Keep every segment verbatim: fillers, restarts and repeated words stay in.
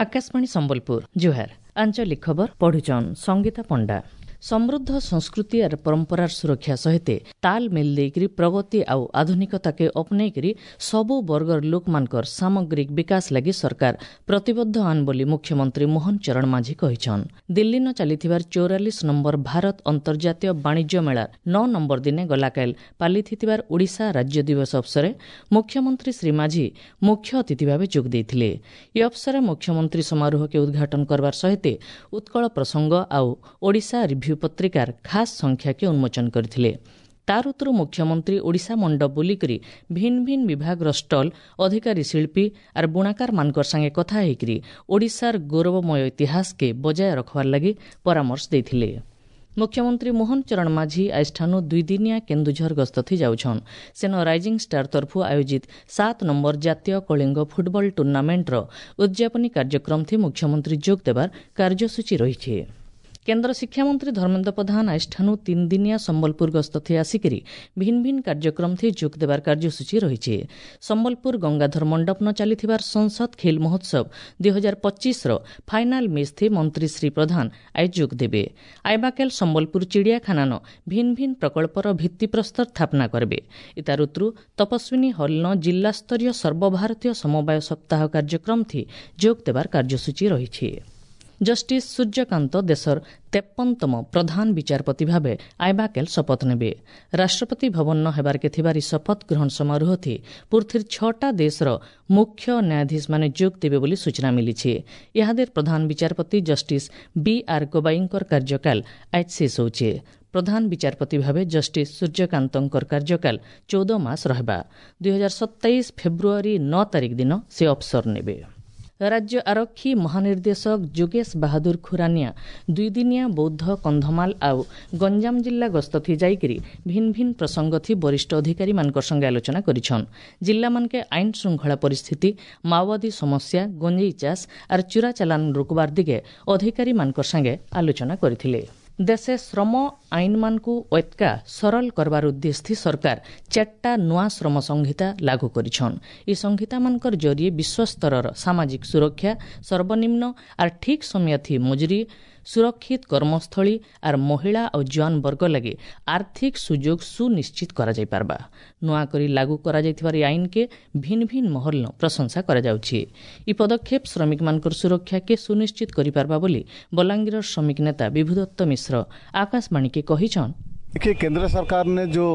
आकाशवाणी संबलपुर जुहार आंचलिक खबर पढ़ुचन संगीता पंडा। समृद्ध संस्कृति और परंपरार सुरक्षा सहित ताल मेल देकरी प्रगति आउ आधुनिकता के अपनेकरी सबु वर्गर लोक मानकर सामग्रिक विकास लगी सरकार प्रतिबद्ध आन बोली मुख्यमंत्री मोहन चरण माझी कहिछन। दिल्ली न चलीथिबार चौरालीस नंबर भारत अंतर्जातीय वाणिज्य मेला नौ नंबर दिने गलाकाल पालिथिबार ओडिशा राज्य दिवस अवसर मुख्यमंत्री श्री माझी मुख्य अतिथि भाव जोग देथिले। ये अवसर मुख्यमंत्री समारोह के उद्घाटन करबार सहित उत्कल प्रसंग आउ ओडिशा रिव्यू पत्रिकार खास संख्या के उन्मोचन करथिले। तारुतरु मुख्यमंत्री ओडिशा मंडप बुलिकरी भिन्न भिन्न विभाग स्टल अधिकारी शिल्पी और बुणाकार मानकर संगे कथा हेकरी ओडिशार गौरवमय इतिहास के बजाय रखवार लगी परामर्श देथिले। मुख्यमंत्री मोहन चरण माझी आजठानु दुई दिनिया केन्दुझर गस्त थी जाउछन। सेन राइजिंग स्टार तरफु आयोजित सात नंबर जातीय कलिंग फुटबल टूर्नामेंटर उद्यापनी कार्यक्रम थी मुख्यमंत्री जोग देवार कार्यसूची रही। केन्द्र शिक्षा मंत्री धर्मेन्द्र प्रधान आजठानु तीन दिनिया संबलपुर गस्त थी आसिकरी भिन्न भिन्न कार्यक्रम थी जोग देवार कार्यसूची रही। संबलपुर गंगाधर मंडप न चलीथिबार संसद खेल महोत्सव दुई हजार पच्चीस रो फाइनाल मैच थी मंत्री श्री प्रधान आज जोग देबे। आइबाकेल संबलपुर चिड़ियाखाना न भिन्न भिन्न प्रकल्पर भित्तिप्रस्तर स्थापना करबे। इतारुत्रु तपस्विनी हॉल न जिला स्तरीय सर्वभारतीय समवाय सप्ताह कार्यक्रम थी जोग देवार कार्यसूची रही। जस्टिस सूर्यकांत देशर तेपनतम प्रधान विचारपति भावे आइबाकेल शपथ नेबे। राष्ट्रपति भवन न हेबार के थिबारी शपथ ग्रहण समारोह थी पूर्थिर छटा देशर मुख्य न्यायाधीश माने जोग देबे बोली सूचना मिली। इहादेर प्रधान विचारपति जस्टिस बी आर गवाईंकर कार्यकाल आज शेष होचे। प्रधान विचारपति भावे जस्टिस सूर्यकांतंकर कार्यकाल चौदह मास रहबा। दुई हजार सत्ताईस फेब्रुआरी नौ तारिख दिन से अवसर नेबे। राज्य आरक्षी महानिर्देशक जोगेश बहादुर खुरानिया दुई दिनिया बौद्ध कंधमाल आउ गंजाम जिला गस्त थी जाइकरी भिन्न भिन्न प्रसंग थी वरिष्ठ अधिकारी मानकर संगे आलोचना करिछन। जिला मानके आईन श्रृंखला परिस्थिति माओवादी समस्या गंजेई चाष और चुरा चालान रोकबार दिगे अधिकारी मानकर संगे आलोचना करथिले। देशे श्रम आईन मानकु ऐतका सरल करबार उद्देश्य थी सरकार चारटा नुआ श्रम संहिता लागू करिछन। ई संहिता मानकर जरिए विश्वस्तरर सामाजिक सुरक्षा सर्वनिम्न और ठीक समय थी मजुरी सुरक्षित कर्मस्थली और महिला और जवान वर्ग लगे आर्थिक सुजोग सुनिश्चित करा जाय पारबा। नुआ करी लागू करा जायथिबार आईन के भिन्न भिन्न महल न प्रशंसा करा जाउछि। ई पदक्षेप श्रमिक मानकर सुरक्षा के सुनिश्चित करि पारबा बोली बलांगीर श्रमिक नेता विभुदत्त मिश्र आकाशवाणी के कहिछन। देखिए, केंद्र सरकार ने जो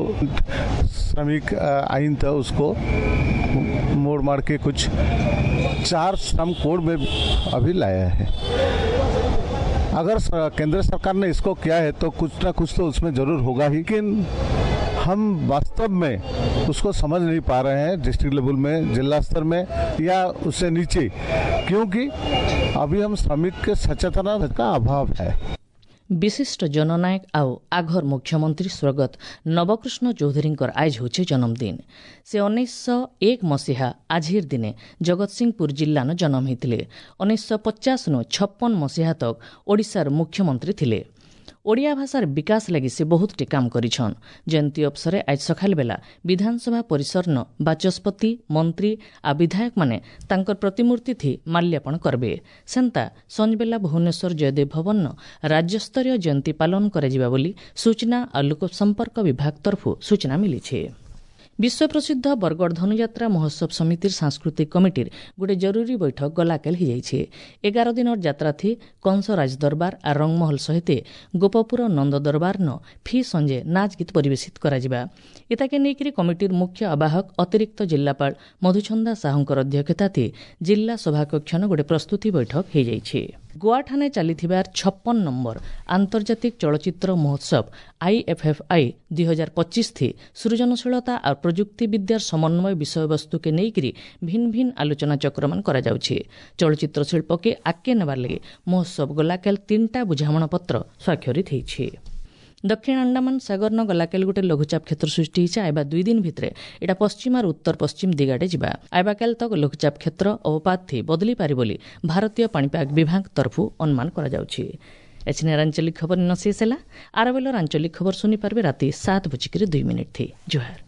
श्रमिक आईन था उसको मोड़ मार के कुछ चार श्रम कोड में अभी लाया है। अगर केंद्र सरकार ने इसको किया है तो कुछ ना कुछ तो उसमें जरूर होगा ही, लेकिन हम वास्तव में उसको समझ नहीं पा रहे हैं डिस्ट्रिक्ट लेवल में, जिला स्तर में या उससे नीचे, क्योंकि अभी हम श्रमिक के सचेतना का अभाव है। विशिष्ट जननायक आउ आघर मुख्यमंत्री स्वर्गत नवकृष्ण चौधरी आज होचे जन्मदिन। से उन्नीस सौ एक मसीहा आजिर दिने जगतसिंहपुर जिला न जन्म होते। उन्नीस सौ पचास नु छप्पन मसीहा तक ओडिशार मुख्यमंत्री थिले। ओडिया भाषार विकास लगी से बहुत टी काम करिछन। जयंती अवसर आज सकाल बेला विधानसभा परिसर न बाचस्पति मंत्री आ विधायक माने तांकर प्रतिमूर्ति थी माल्यार्पण करबे। सेंता संजबेला भुवनेश्वर जयदेव भवन न राज्यस्तरीय जयंती पालन कराजिबा बोली सूचना और लोक संपर्क विभाग तरफु सूचना मिली छे। विश्व प्रसिद्ध बरगढ़ धनुयात्रा महोत्सव समितिर सांस्कृतिक कमिटिर गोटे जरूरी बैठक गलाकाल हो जाइछे। एगार दिन यात्रा थी कंस राज दरबार और रंगमहल सहित गोपपुर नंद दरबार न फी संजे नाच गीत परिवेशित कराजिबा। इताके नेकरी कमिटिर मुख्य आवाहक अतिरिक्त जिलापाल मधुचंदा साहुंकर अध्यक्षता थी जिला सभाकक्ष न गोटे प्रस्तुति बैठक हो जाइछे। गोवाठाने चलीथिबार छप्पन नंबर आंतर्जातिक चलचित्र महोत्सव आईएफएफआई दुई हजार पच्चीस थी सृजनशीलता और प्रजुक्ति विद्यार समन्वय विषय वस्तु के नेकरी भिन्न भिन्न आलोचना चक्रमान करा जाउछे। चलचित्र शिल्प के आगे नेबार लगे महोत्सव गलाकाल तीनटा बुझामणा पत्र स्वाक्षरित होइछे। दक्षिण अंडमान सागर न गलाकाल गोटे लघुचाप क्षेत्र सृष्टि होइछे। आइबा दुई दिन भितरे एटा पश्चिम और उत्तर पश्चिम दिगाडे जिबा। आइबाकाल तक लघुचाप क्षेत्र अवपात थी बदली पारि बोली भारतीय पाणीपाग विभाग तरफु अनुमान करा जाउछे। एचने आंचलिक खबर न शेष है। आर बेलर आंचलिक खबर सुनी पारबे राति सात बजिकर दुई मिनिट थी। जोहार।